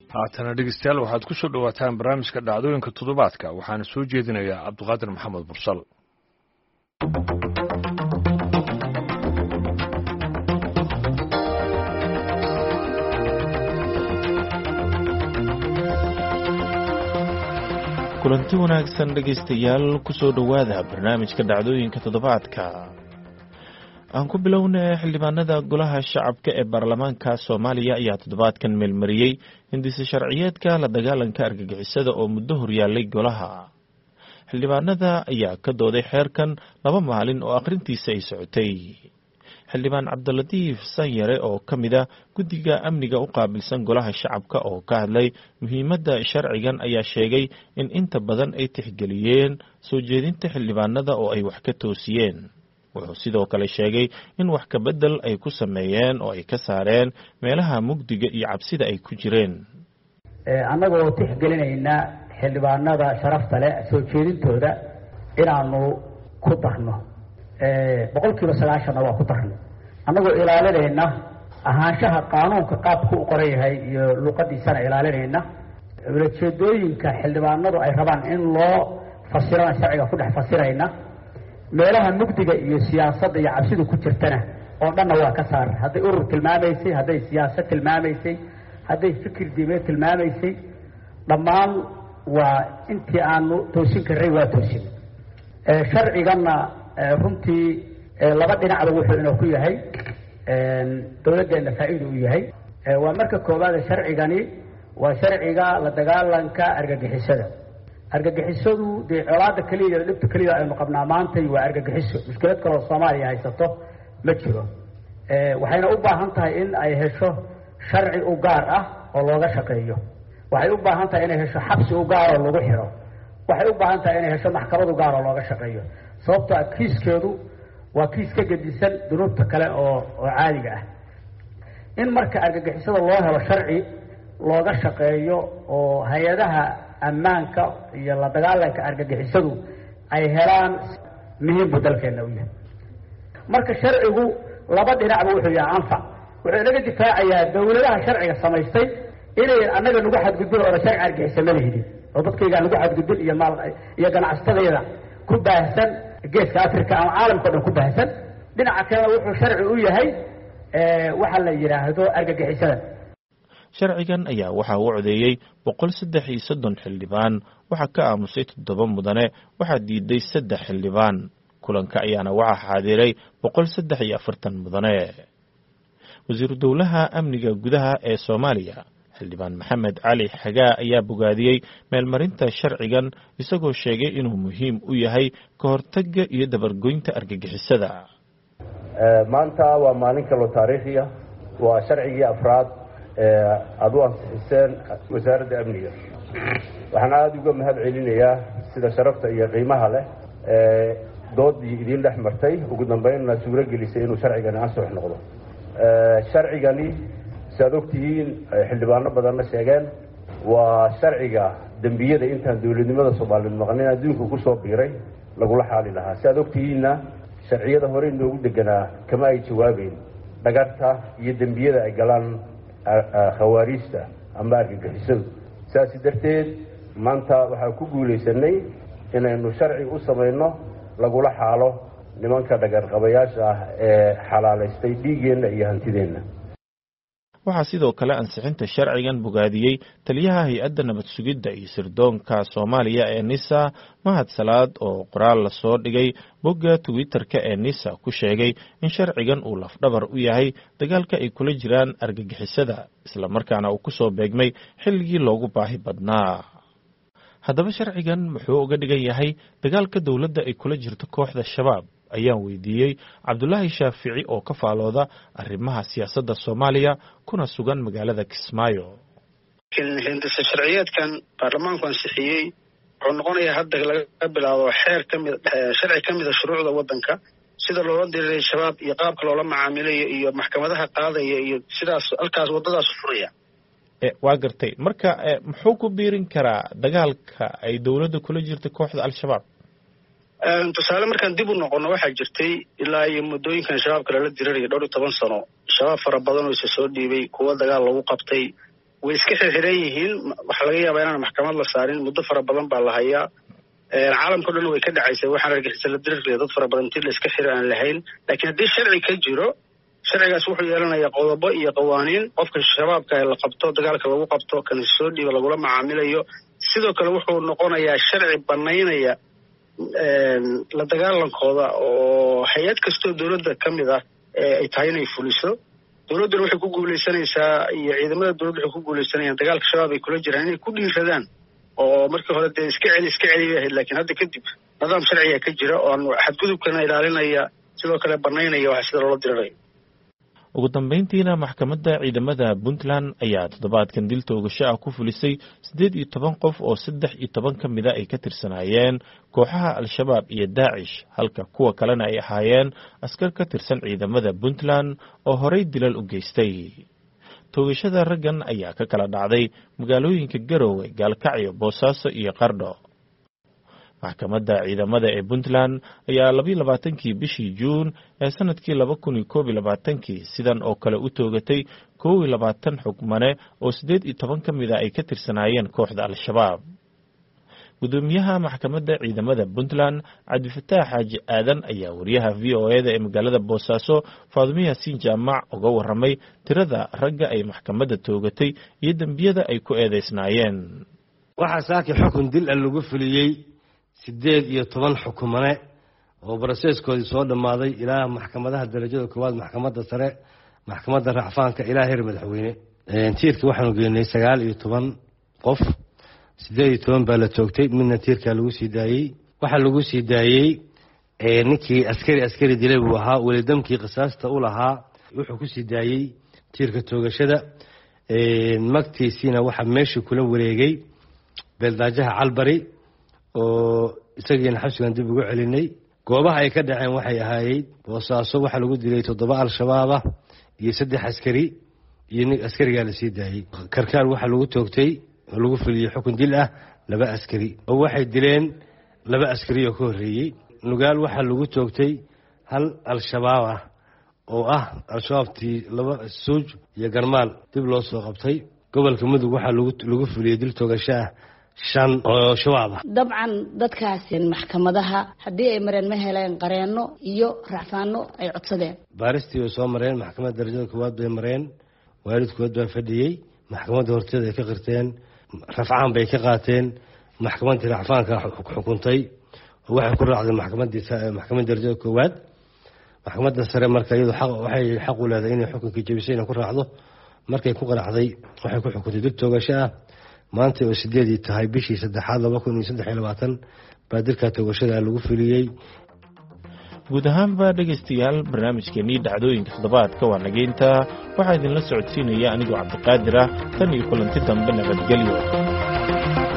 haatana dhegeystayaal waxaad ku soo dhawaataan barnaamijka dhacdooyinka toddobaadka waxaana soo jeedinayaa cabdiqaadir maxamed mursal. kulanti wanaagsan dhegeystayaal ku soo dhowaada barnaamijka dhacdooyinka toddobaadka. aan ku bilownay xildhibaanada golaha shacabka ee baarlamaanka Soomaaliya ayaa toddobaadkan meelmariyay hindise sharciyeedka la dagaalanka argagixisada oo muddo horyaalay golaha. xildhibaanada ayaa ka dooday xeerkan 2 maalin oo akhrintiisa ay socotay. xildhibaan Cabdilatiif Sanyare oo ka mid ah guddiga amniga u qaabilsan golaha shacabka oo ka hadlay muhiimadda sharcigan ayaa sheegay in inta badan ay tixgeliyeen soo jeedinta xildhibaanada oo ay wax ka toosiyeen. wuxuu sidoo kale sheegay in wax ka bedel ay ku sameeyeen oo ay ka saareen meelaha mugdiga iyo cabsida ay ku jireen. annagoo tixgelinayna xildhibaanada sharafta leh soo jeedintooda inaanu ku darno 90% waa ku darno annagoo ilaalinayna ahaanshaha qaanuunka qaabku u qoran yahay iyo luqadiisana ilaalinayna ujeedooyinka xildhibaanadu ay rabaan in loo fasirana sharciga ku dhex fasirayna meelaha mugdiga iyo siyaasadda iyo cabsidu ku jirtana oo dhanna waa ka saar hadday urur tilmaamaysay hadday siyaasad tilmaamaysay hadday fikir diimeed tilmaamaysay dhammaan waa intii aanu toosin karray waa toosin. sharciganna runtii 2 dhinacba wuxuu inoo ku yahay dowladdeena faa'iido u yahay. waa marka koowaad sharcigani waa sharciga la dagaalanka argagixisada. argagixisadu dee colaada kaliya dhibta kaliya aynu qabnaa maanta waa argagixiso. mushkilad kale oo Soomaaliya haysato ma jiro. waxayna u baahan tahay in ay hesho sharci u gaar ah oo looga shaqeeyo. waxay u baahan tahay inay hesho xabsi u gaar oo lagu xiro. waxay u baahan tahay inay hesho maxkamad u gaar oo looga shaqeeyo. sababtoo ah kiiskeedu waa kiis ka gedisan dunuubta kale oo caadiga ah. in marka argagixisada loo helo sharci looga shaqeeyo oo hay-adaha ammaanka iyo la dagaalanka argagixisadu ay helaan muhiim buu dalkeena u yahay. marka sharcigu 2 dhinacba wuxuu yahay anfac. wuxuu inaga difaacayaa dowladaha sharciga samaystay inay annaga nagu xadgudbin oo sharci argagixisa ma lihidin oo dadkayga nagu xadgudbin iyo maal iyo ganacsatadayda ku baahsan geeska Afrika ama caalamka dhan ku baahsan. dhinaca kale wuxuu sharci u yahay waxa la yiraahdo argagixisada. sharcigan ayaa waxa uu codeeyay 133 xildhibaan, waxa ka aamusay 7 mudane, waxa diiday 3 xildhibaan. kulanka ayaana waxa xaadiray 143 mudane. wasiir dowlaha amniga gudaha ee Soomaaliya xildhibaan Maxamed Cali Xagaa ayaa bogaadiyay meelmarinta sharcigan isagoo sheegay inuu muhiim u yahay ka hortagga iyo dabargoynta argagixisada. maanta waa maalin kale oo taariikhi ah. waa sharcigii afraad aad u ansixiseen wasaaradda amniga. waxaan aada uga mahad celinayaa sida sharafta iyo qiimaha leh doodii idin dhex martay ugu dambeynna suuro gelisay inuu sharcigani ansax noqdo. sharcigani sidaad ogtihiin xildhibaano badanna sheegeen waa sharciga dembiyada intaan dowladnimada Soomaaliyeed maqneen adduunka ku soo biiray lagula xaali lahaa. sidaad ogtihiinna sharciyada hore inoogu deganaa kama ay jawaabeen dhagarta iyo dembiyada ay galaan khawaariista ama argagixisadu. sidaas darteed maanta waxaan ku guulaysanay inaynu sharci u samayno lagula xaalo nimanka dhagarqabayaasha ah ee xalaalaystay dhiigeenna iyo hantideenna. waxaa sidoo kale ansixinta sharcigan bogaadiyey taliyaha hay-adda nabad sugidda iyo sirdoonka Soomaaliya ee NISA Mahad Salaad oo qoraal la soo dhigay bogga Twitter-ka ee NISA ku sheegay in sharcigan uu lafdhabar u yahay dagaalka ay kula jiraan argagixisada isla markaana uu ku soo beegmay xilligii loogu baahi badnaa. haddaba sharcigan muxuu uga dhigan yahay dagaalka dowladda ay kula jirto kooxda shabaab ayaan weydiiyey Cabdullaahi Shaafici oo ka faalooda arrimaha siyaasadda Soomaaliya kuna sugan magaalada Kismaayo. hindise sharciyeedkan baarlamaanku ansixiyey wuxuu noqonayaa hadda laga bilaabo sharci ka mid ah shuruucda waddanka sida loola diriiray shabaab iyo qaabka loola macaamilayo iyo maxkamadaha qaadaya iyo sidaas halkaas waddadaas furaya. waa gartay. marka muxuu ku biirin karaa dagaalka ay dowladda kula jirto kooxda al-shabaab? tusaale markaan dib u noqono waxaa jirtay ilaa iyo muddooyinkan shabaabka lala dirirayo 12 sano shabaab fara badan oo isa soo dhiibay kuwa dagaal lagu qabtay way iska xirxiran yihiin waxa laga yaabaa inaan maxkamad la saarin muddo fara badan baa la hayaa caalamka dhan way ka dhacaysay waxaan argixisay la diriraya dad fara badan intii la iska xiri aan lahayn laakiin haddii sharci ka jiro sharcigaas wuxuu yeelanayaa qodobo iyo qawaaniin qofka shabaabka la qabto dagaalka lagu qabto kan soo dhiiba lagula macaamilayo sidoo kale wuxuu noqonayaa sharci banaynaya la dagaalankooda oo hay-ad kastoo dowladda ka mid ah ay tahay inay fuliso dowladduna waxay ku guulaysanaysaa iyo ciidamada dowladda waxay ku guulaysanayaan dagaalka shabaab ay kula jiraan inay ku dhiiradaan oo markii hore dee iska celi bay ahayd laakiin hadda kadib nidaam sharciga ka jira oo xadgudubkana ilaalinaya sidoo kale banaynaya waxa sida loola dirirayo ugu dambeyntiina maxkamadda ciidamada puntland ayaa toddobaadkan dil toogasho ah ku fulisay 18 qof oo 13 ka mida ay ka tirsanaayeen kooxaha al-shabaab iyo daacish halka kuwa kalena ay ahaayeen askar ka tirsan ciidamada puntland oo horey dilal u geystay toogashada raggan ayaa ka kala dhacday magaalooyinka Garowe, Gaalkacyo, Boosaaso iyo Qardho. maxkamadda ciidamada ee Puntland ayaa 22kii bishii Juun ee sanadkii 2021 sidan oo kale u toogatay 21 xukmane oo 18 ka mid ah ay ka tirsanaayeen kooxda al-shabaab. gudoomiyaha maxkamadda ciidamada Puntland Cabdifataax Xaaji Aadan ayaa wariyaha VOA-da ee magaalada Boosaaso Faadimo Yaasiin Jaamac uga waramay tirada ragga ay maxkamadda toogatay iyo dambiyada ay ku eedeysnaayeen. waxaa saaki xukun dil lagu fuliyay 18 xukumane oo baraseeskoodii soo dhamaaday ilaa maxkamadaha darajada koowaad maxkamadda sare maxkamadda racfaanka ilaa heer madaxweyne tiirka waxaanu geynay 19 qof 18 baa la toogtay midna tiirka lagu sii daayay waxa lagu sii daayay ninkii askari dilay buu ahaa waliidamkii qisaasta u lahaa wuxuu ku sii daayay tiirka toogashada magtiisina waxa meesha kula wareegay beeldaajaha Calbari oo isagiina xabsigan dib ugu celinay goobaha ay ka dhaceen waxay ahaayeen Boosaaso waxa lagu dilay 7 al-shabaab iyo 3 askari iyo nin askariga la sii daayay Karkaar waxa lagu toogtay lagu fuliyay xukun dil ah 2 askari oo waxay dileen 2 askari oo ka horeeyay Nugaal waxa lagu toogtay hal al-shabaab oo al-shabaabtii 2 suuj iyo garmaal dib loo soo qabtay gobolka Mudug waxa lagu fuliyay dil toogasho ah 5 oo shabaab dabcan dadkaas maxkamadaha hadii ay mareen ma heleen qareeno iyo racfaano ay codsadeen baaristii oo soo mareen maxkamadda darajada koowaad bay mareen waalidkood baa fadhiyay maxkamadda horteeda ay ka qirteen rafcaan bay ka qaateen maxkamadda racfaanka xukuntay waxay ku raacday maxkamadda darajada koowaad maxkamadda sare marka iyadu waxay xaq u leedahay inay xukunka jabisayna ku raacdo markay ku qaraxday waxay ku xukuntay dil toogasho ah maanta oo 8 tahay bishii 3aad 2023 baa dilka toogashada lagu fuliyay. guud ahaanba dhegeystayaal barnaamijkeennii dhacdooyinka toddobaadka waa nageynta waxaa idinla socodsiinaya anigoo Cabdiqaadir ah tan iyo kulanti dambe nabadgelyo.